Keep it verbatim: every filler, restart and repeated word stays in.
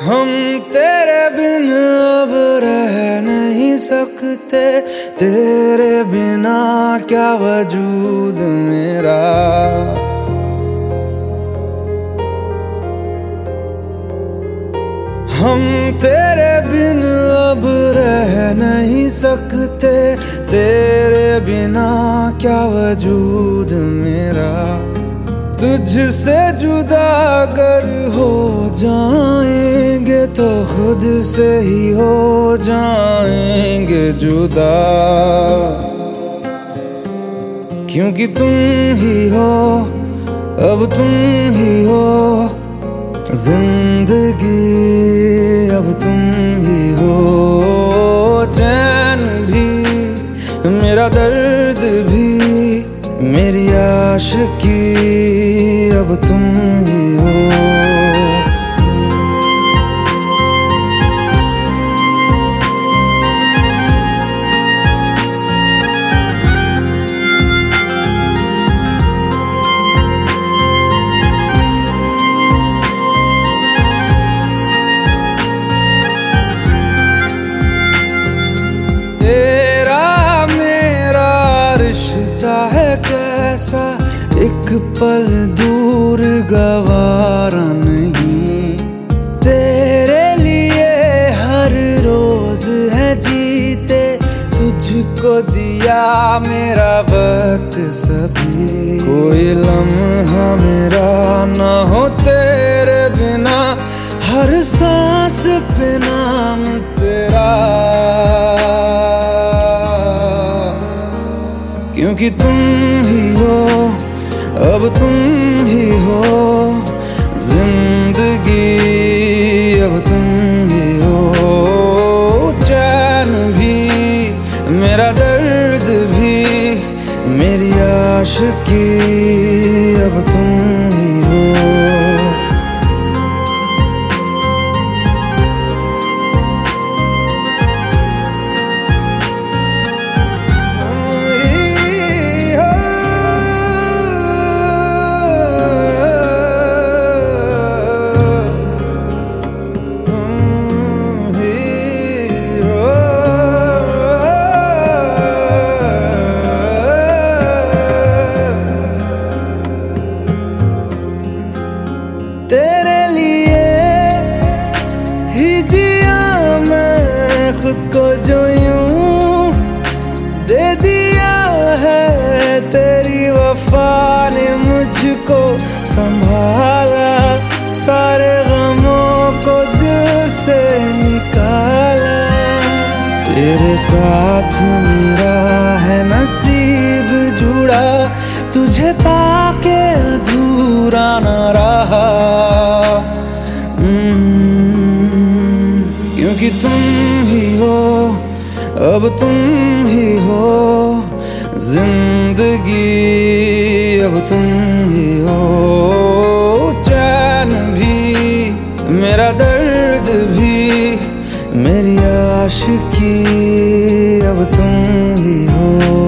हम तेरे बिन अब रह नहीं सकते, तेरे बिना क्या वजूद मेरा। हम तेरे बिन अब रह नहीं सकते, तेरे बिना क्या वजूद मेरा। तुझसे जुदा अगर हो जाएंगे तो खुद से ही हो जाएंगे जुदा, क्योंकि तुम ही हो, अब तुम ही हो जिंदगी, अब तुम ही हो। चैन भी मेरा दर्द भी मेरी आशिकी, अब तुम ही हो। तेरा मेरा रिश्ता है कैसा, एक पल दूर गवारा नहीं। तेरे लिए हर रोज है जीते, तुझको दिया मेरा वक्त सभी। कोई लम्हा मेरा ना हो तेरे बिना, हर सांस पे नाम तेरा, क्योंकि तुम ही हो, अब तुम ही हो जिंदगी, अब तुम ही हो। चैन भी मेरा दर्द भी मेरी आशिकी, अब तुम ही हो। तेरे लिए ही जिया मैं खुद को, जो यूं दे दिया है तेरी वफा ने मुझको संभाला। सारे गमों को दिल से निकाला, तेरे साथ मेरा है नसीब जुड़ा, तुझे पाके अधूरा न रहा। क्योंकि तुम ही हो, अब तुम ही हो जिंदगी, अब तुम ही हो। चैन भी मेरा दर्द भी मेरी आशिकी, अब तुम ही हो।